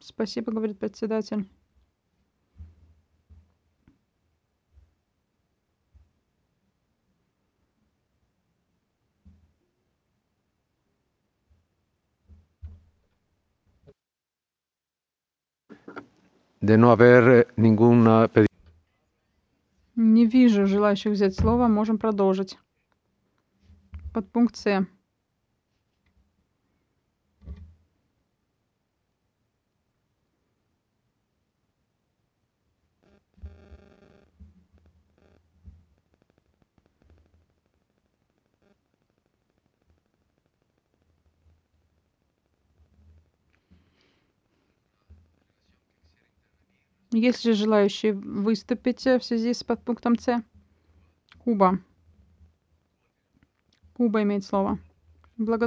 Спасибо, говорит председатель. De no haber ningún pedido. Не вижу желающих взять слово. Можем продолжить. Подпункт С. Есть ли желающие выступить в связи с подпунктом С? Куба. Куба имеет слово. Благодарю.